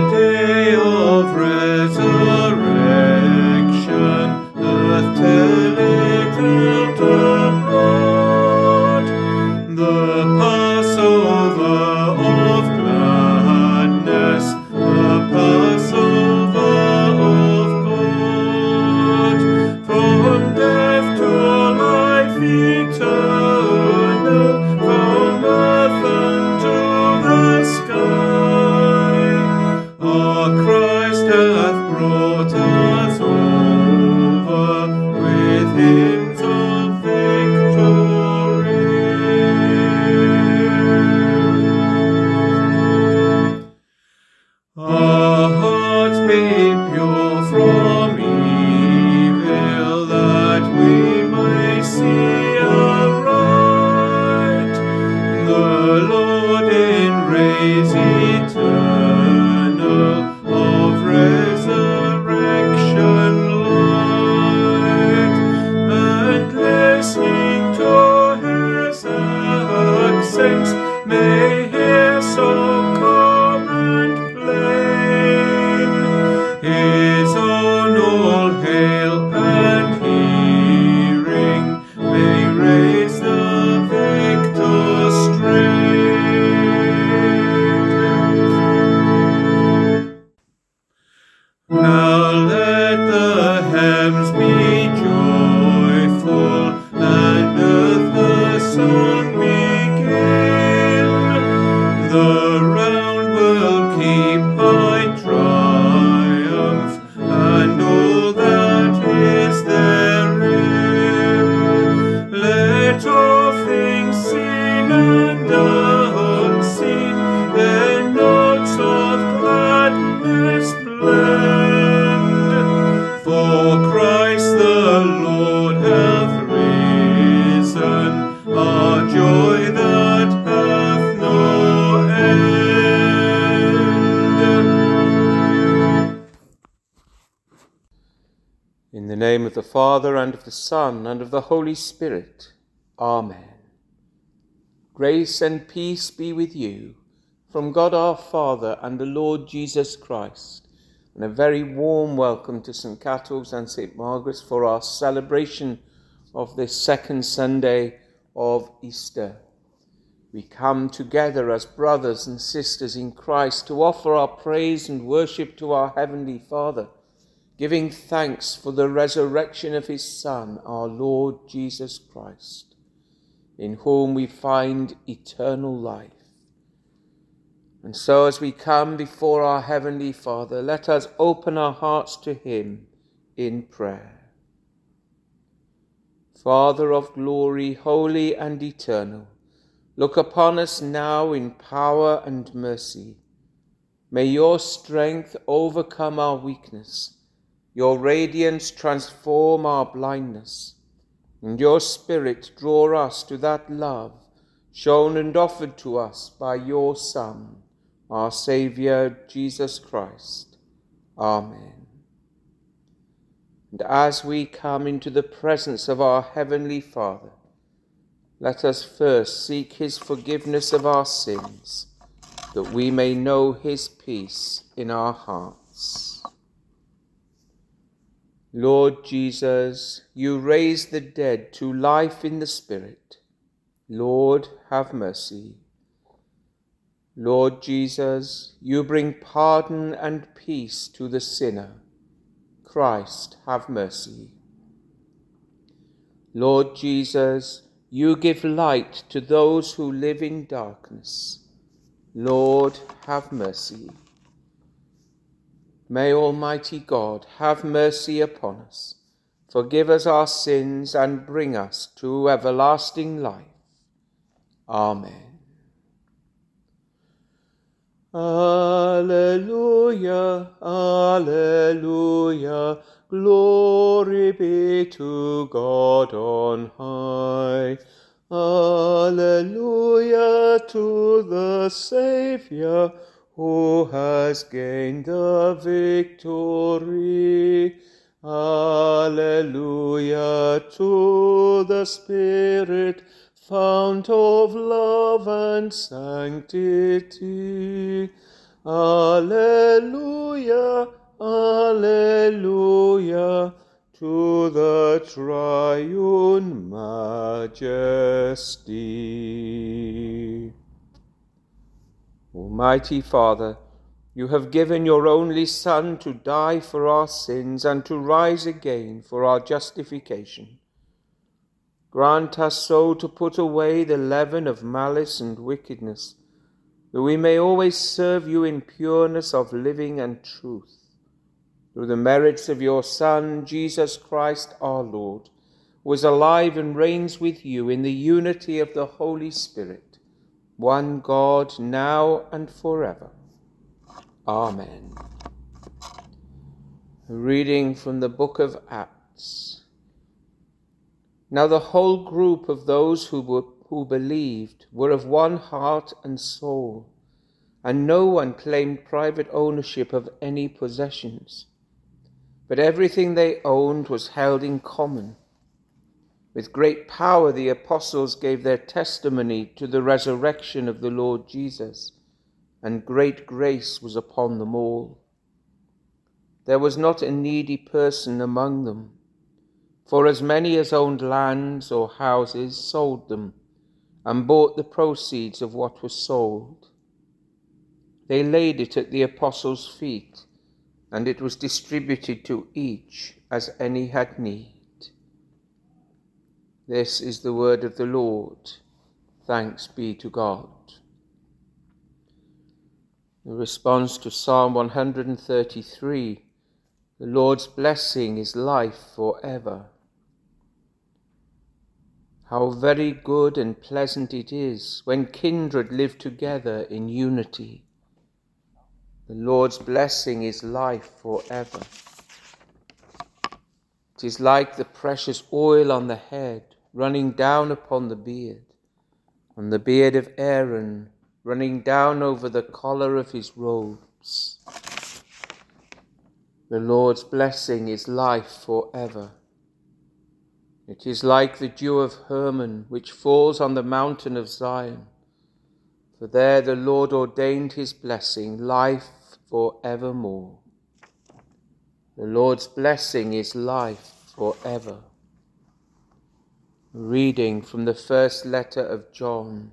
day of resurrection, earth telleth abroad, the Passover of gladness, the Passover of God, from death to life eternal, from earth unto the sky. Our Christ hath brought us over with hymns of victory. Our hearts be pure from evil, that we may see aright the Lord in rays eternal of resurrection light, and listening to his accents may hear so calm and plain his own all hail, and hearing may raise the victor's strength. Now let the heavens be joyful, and earth the song begin. The round world keep high triumph, and all that is therein. Let all things seen and unseen their notes of gladness blend. For Christ the Lord hath risen, our joy that hath no end. In the name of the Father, and of the Son, and of the Holy Spirit. Amen. Grace and peace be with you, from God our Father and the Lord Jesus Christ. And a very warm welcome to St. Catull's and St. Margaret's for our celebration of this second Sunday of Easter. We come together as brothers and sisters in Christ to offer our praise and worship to our Heavenly Father, giving thanks for the resurrection of his Son, our Lord Jesus Christ, in whom we find eternal life. And so as we come before our Heavenly Father, let us open our hearts to him in prayer. Father of glory, holy and eternal, look upon us now in power and mercy. May your strength overcome our weakness, your radiance transform our blindness, and your Spirit draw us to that love shown and offered to us by your Son, our Saviour, Jesus Christ. Amen. And as we come into the presence of our Heavenly Father, let us first seek his forgiveness of our sins, that we may know his peace in our hearts. Lord Jesus, you raise the dead to life in the Spirit. Lord, have mercy. Lord Jesus, you bring pardon and peace to the sinner. Christ, have mercy. Lord Jesus, you give light to those who live in darkness. Lord, have mercy. May Almighty God have mercy upon us, forgive us our sins, and bring us to everlasting life. Amen. Alleluia, alleluia, glory be to God on high. Alleluia to the Saviour, who has gained the victory. Alleluia to the Spirit, fount of love and sanctity. Alleluia, alleluia, to the triune majesty. Almighty Father, you have given your only Son to die for our sins and to rise again for our justification. Grant us so to put away the leaven of malice and wickedness, that we may always serve you in pureness of living and truth. Through the merits of your Son, Jesus Christ our Lord, who is alive and reigns with you in the unity of the Holy Spirit, one God, now and forever. Amen. A reading from the book of Acts. Now the whole group of those who believed were of one heart and soul, and no one claimed private ownership of any possessions, but everything they owned was held in common. With great power the apostles gave their testimony to the resurrection of the Lord Jesus, and great grace was upon them all. There was not a needy person among them, for as many as owned lands or houses sold them, and bought the proceeds of what was sold. They laid it at the apostles' feet, and it was distributed to each as any had need. This is the word of the Lord. Thanks be to God. In response to Psalm 133, the Lord's blessing is life forever. How very good and pleasant it is when kindred live together in unity. The Lord's blessing is life forever. It is like the precious oil on the head running down upon the beard, on the beard of Aaron running down over the collar of his robes. The Lord's blessing is life forever. It is like the dew of Hermon, which falls on the mountain of Zion. For there the Lord ordained his blessing, life forevermore. The Lord's blessing is life forever. A reading from the first letter of John.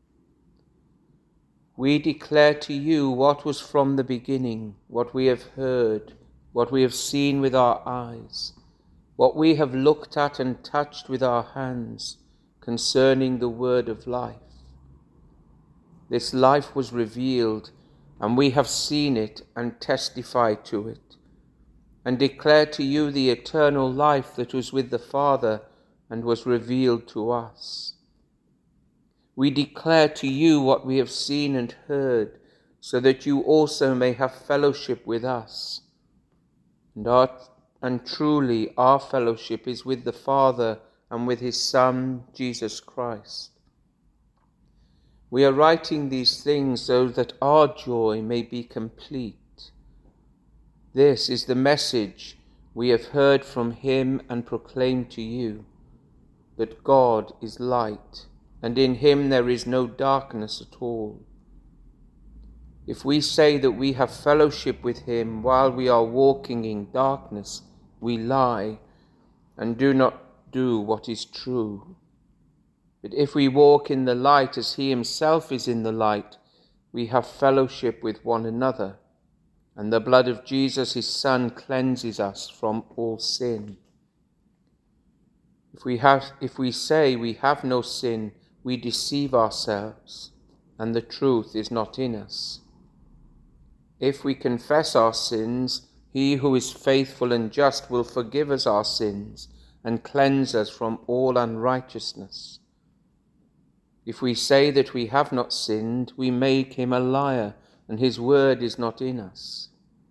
We declare to you what was from the beginning, what we have heard, what we have seen with our eyes, what we have looked at and touched with our hands concerning the word of life. This life was revealed, and we have seen it and testified to it, and declare to you the eternal life that was with the Father and was revealed to us. We declare to you what we have seen and heard, so that you also may have fellowship with us. And truly our fellowship is with the Father and with his Son, Jesus Christ. We are writing these things so that our joy may be complete. This is the message we have heard from him and proclaimed to you, that God is light, and in him there is no darkness at all. If we say that we have fellowship with him while we are walking in darkness, we lie and do not do what is true. But if we walk in the light as he himself is in the light, we have fellowship with one another, and the blood of Jesus his Son cleanses us from all sin. If we say we have no sin, we deceive ourselves, and the truth is not in us. If we confess our sins, he who is faithful and just will forgive us our sins and cleanse us from all unrighteousness. If we say that we have not sinned, we make him a liar, and his word is not in us.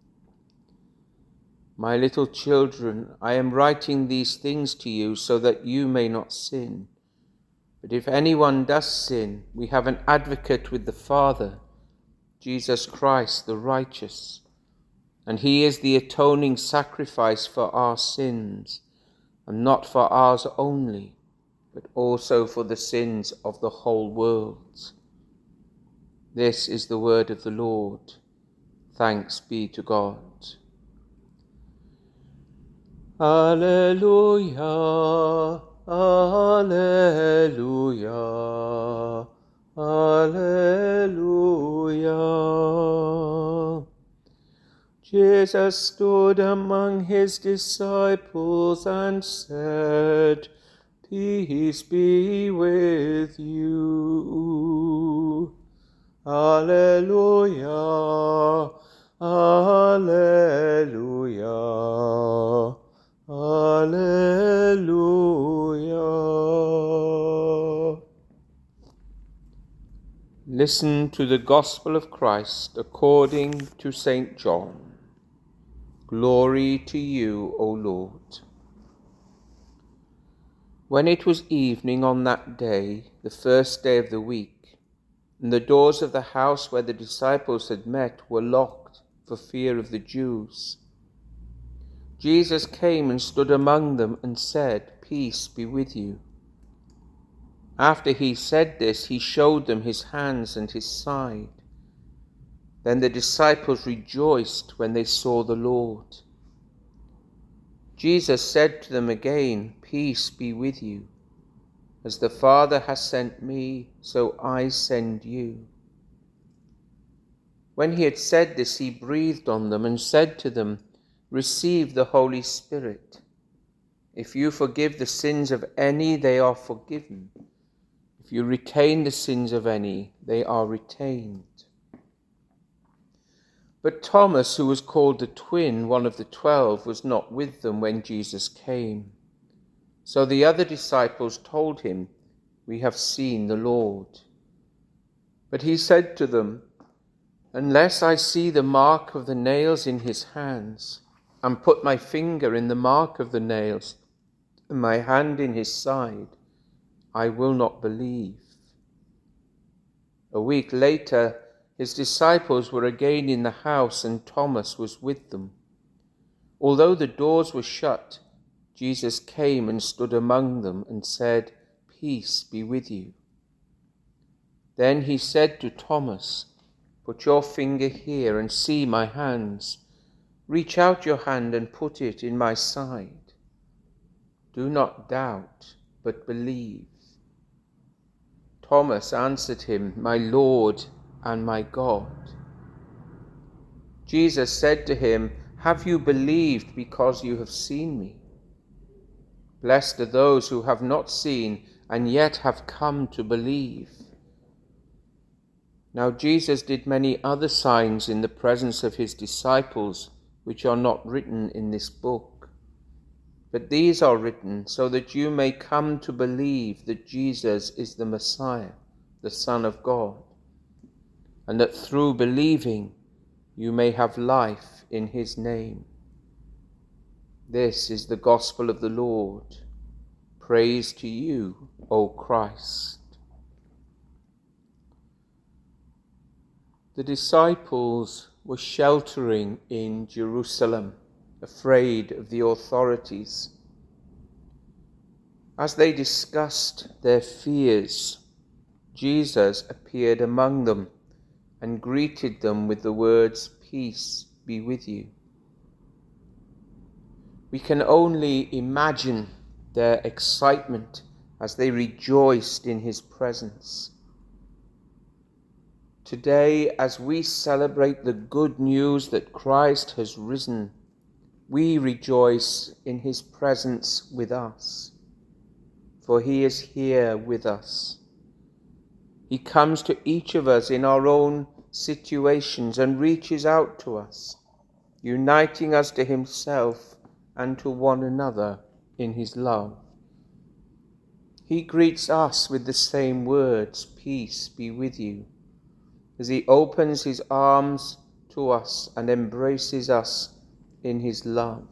My little children, I am writing these things to you so that you may not sin. But if anyone does sin, we have an advocate with the Father, Jesus Christ the righteous, and he is the atoning sacrifice for our sins, and not for ours only, but also for the sins of the whole world. This is the word of the Lord. Thanks be to God. Alleluia, alleluia, alleluia. Jesus stood among his disciples and said, "Peace be with you." Alleluia, alleluia, alleluia. Listen to the Gospel of Christ according to St. John. Glory to you, O Lord. When it was evening on that day, the first day of the week, and the doors of the house where the disciples had met were locked for fear of the Jews, Jesus came and stood among them and said, "Peace be with you." After he said this, he showed them his hands and his side. Then the disciples rejoiced when they saw the Lord. Jesus said to them again, "Peace be with you. As the Father has sent me, so I send you." When he had said this, he breathed on them and said to them, "Receive the Holy Spirit. If you forgive the sins of any, they are forgiven. If you retain the sins of any, they are retained." But Thomas, who was called the twin, one of the 12, was not with them when Jesus came. So the other disciples told him, "We have seen the Lord." But he said to them, "Unless I see the mark of the nails in his hands, and put my finger in the mark of the nails, and my hand in his side, I will not believe." A week later, his disciples were again in the house, and Thomas was with them. Although the doors were shut, Jesus came and stood among them and said, "Peace be with you." Then he said to Thomas, "Put your finger here and see my hands. Reach out your hand and put it in my side. Do not doubt, but believe." Thomas answered him, "My Lord and my God." Jesus said to him, "Have you believed because you have seen me? Blessed are those who have not seen and yet have come to believe." Now Jesus did many other signs in the presence of his disciples, which are not written in this book. But these are written so that you may come to believe that Jesus is the Messiah, the Son of God, and that through believing you may have life in his name. This is the gospel of the Lord. Praise to you, O Christ. The disciples were sheltering in Jerusalem, afraid of the authorities. As they discussed their fears, Jesus appeared among them and greeted them with the words, "Peace be with you." We can only imagine their excitement as they rejoiced in his presence. Today, as we celebrate the good news that Christ has risen, we rejoice in his presence with us, for he is here with us. He comes to each of us in our own situations and reaches out to us, uniting us to himself and to one another in his love. He greets us with the same words, "Peace be with you," as he opens his arms to us and embraces us in his love.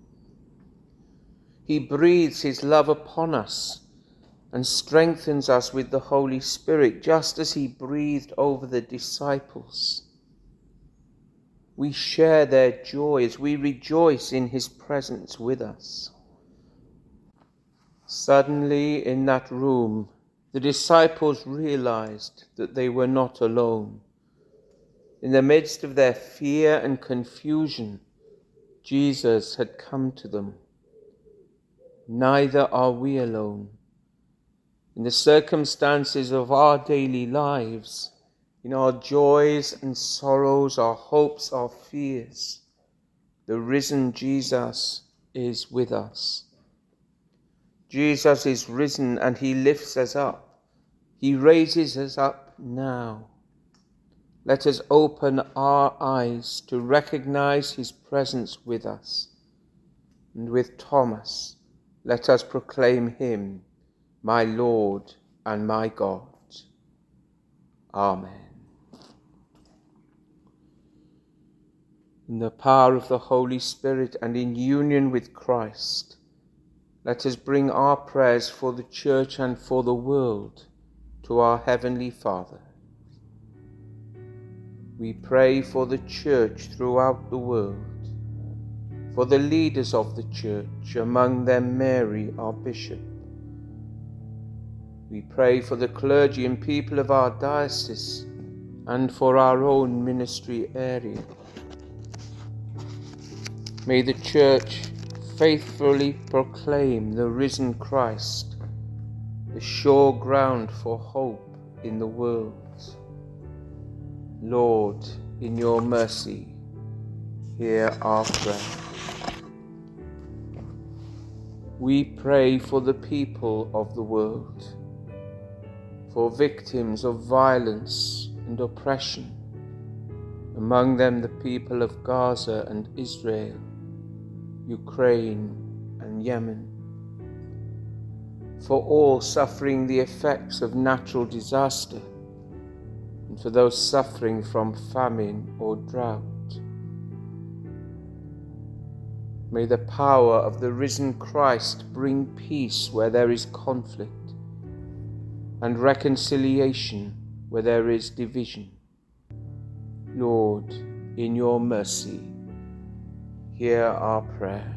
He breathes his love upon us and strengthens us with the Holy Spirit, just as he breathed over the disciples. We share their joy as we rejoice in his presence with us. Suddenly, in that room, the disciples realized that they were not alone. In the midst of their fear and confusion, Jesus had come to them. Neither are we alone. In the circumstances of our daily lives, in our joys and sorrows, our hopes, our fears, the risen Jesus is with us. Jesus is risen and he lifts us up. He raises us up now. Let us open our eyes to recognize his presence with us. And with Thomas, let us proclaim him, my Lord and my God. Amen. In the power of the Holy Spirit and in union with Christ, let us bring our prayers for the Church and for the world to our Heavenly Father. We pray for the Church throughout the world, for the leaders of the Church, among them Mary, our Bishop. We pray for the clergy and people of our diocese and for our own ministry area. May the Church faithfully proclaim the risen Christ, the sure ground for hope in the world. Lord, in your mercy, hear our prayer. We pray for the people of the world, for victims of violence and oppression, among them the people of Gaza and Israel, Ukraine and Yemen, for all suffering the effects of natural disaster, and for those suffering from famine or drought. May the power of the risen Christ bring peace where there is conflict, and reconciliation where there is division. Lord, in your mercy, hear our prayer.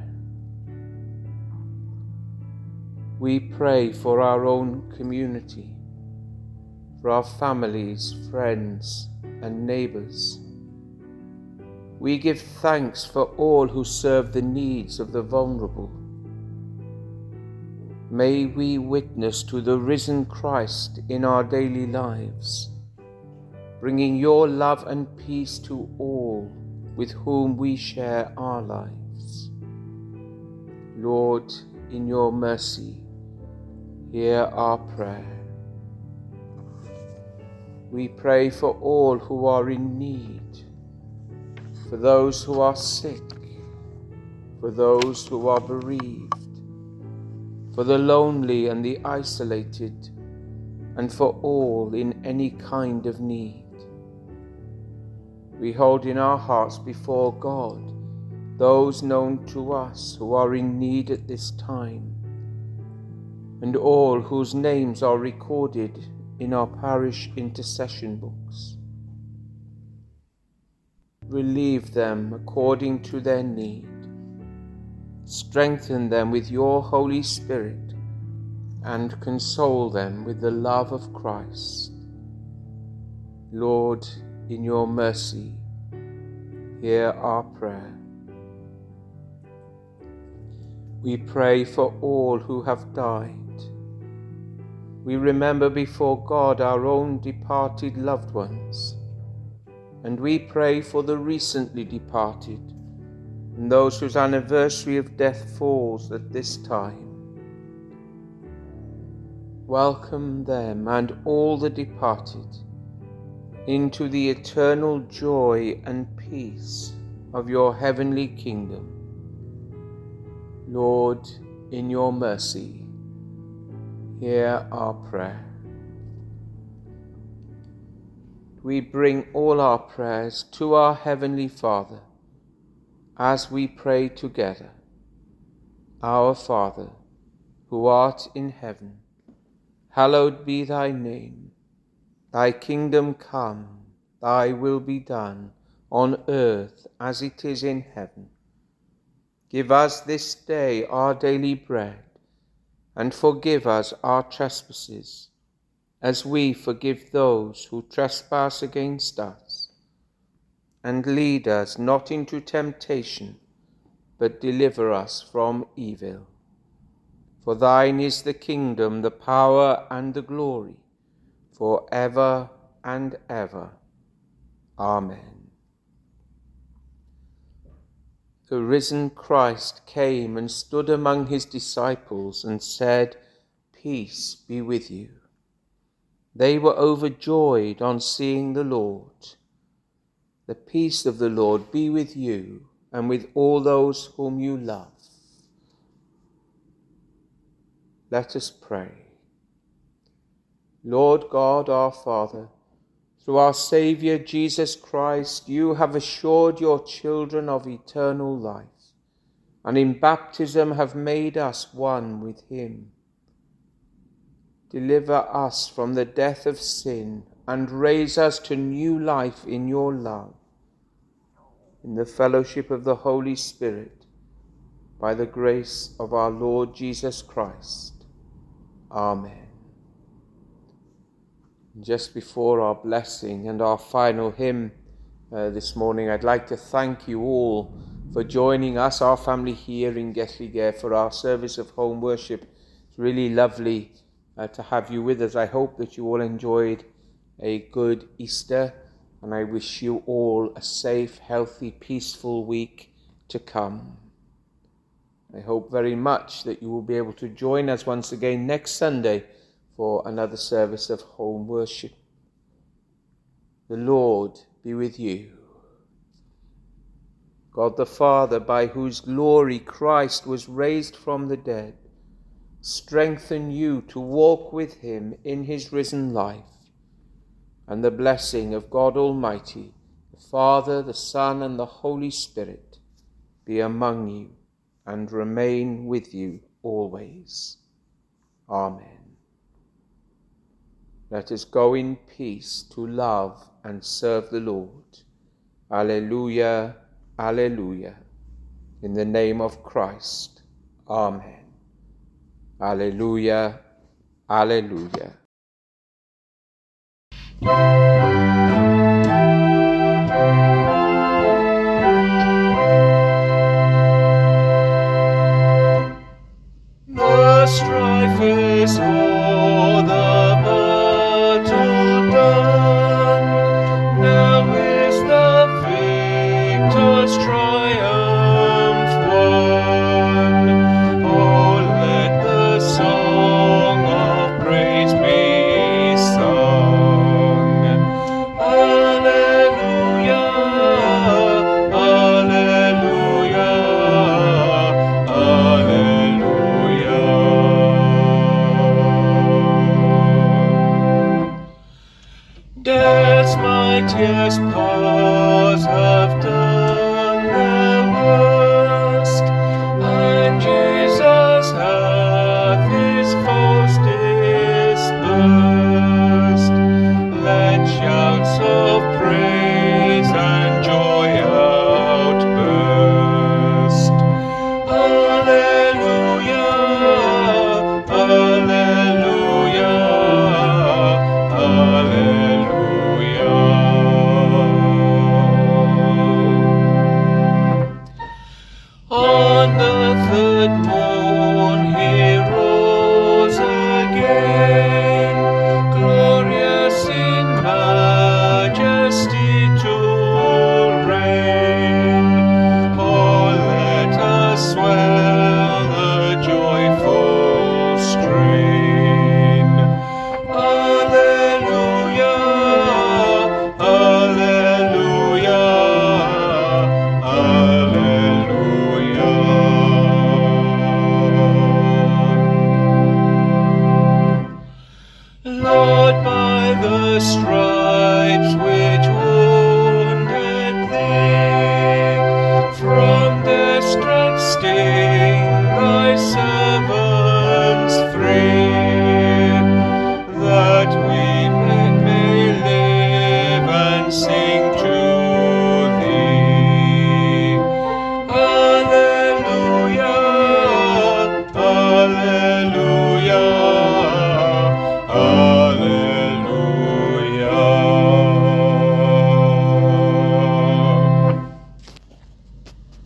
We pray for our own community, for our families, friends, and neighbors. We give thanks for all who serve the needs of the vulnerable. May we witness to the risen Christ in our daily lives, bringing your love and peace to all with whom we share our lives. Lord, in your mercy, hear our prayer. We pray for all who are in need, for those who are sick, for those who are bereaved, for the lonely and the isolated, and for all in any kind of need. We hold in our hearts before God those known to us who are in need at this time, and all whose names are recorded in our parish intercession books. Relieve them according to their need. Strengthen them with your Holy Spirit, and console them with the love of Christ. Lord, in your mercy, hear our prayer. We pray for all who have died. We remember before God our own departed loved ones, and we pray for the recently departed and those whose anniversary of death falls at this time. Welcome them and all the departed into the eternal joy and peace of your heavenly kingdom. Lord, in your mercy, hear our prayer. We bring all our prayers to our Heavenly Father as we pray together. Our Father, who art in heaven, hallowed be thy name. Thy kingdom come, thy will be done, on earth as it is in heaven. Give us this day our daily bread, and forgive us our trespasses, as we forgive those who trespass against us. and lead us not into temptation, but deliver us from evil. For thine is the kingdom, the power, and the glory, for ever and ever. Amen. The risen Christ came and stood among his disciples and said, "Peace be with you." They were overjoyed on seeing the Lord. The peace of the Lord be with you and with all those whom you love. Let us pray. Lord God, our Father, through our Saviour Jesus Christ, you have assured your children of eternal life, and in baptism have made us one with him. Deliver us from the death of sin and raise us to new life in your love, in the fellowship of the Holy Spirit, by the grace of our Lord Jesus Christ. Amen. Just before our blessing and our final hymn this morning, I'd like to thank you all for joining us, our family here in Gethlygare, for our service of home worship. It's really lovely to have you with us. I hope that you all enjoyed a good Easter, and I wish you all a safe, healthy, peaceful week to come. I hope very much that you will be able to join us once again next Sunday for another service of home worship. The Lord be with you. God the Father, by whose glory Christ was raised from the dead, strengthen you to walk with him in his risen life. And the blessing of God Almighty, the Father, the Son, and the Holy Spirit be among you and remain with you always. Amen. Let us go in peace to love and serve the Lord. Alleluia, alleluia. In the name of Christ. Amen. Alleluia, alleluia. The strife is o'er, the battle done. Now is the victor's triumph won. Oh, let the song of praise be sung. Alleluia, alleluia, alleluia. Death's mightiest powers have done their worst, and Jesus hath his foes dispersed. Let shouts of praise and joy outburst. Alleluia, alleluia, alleluia. On the third morning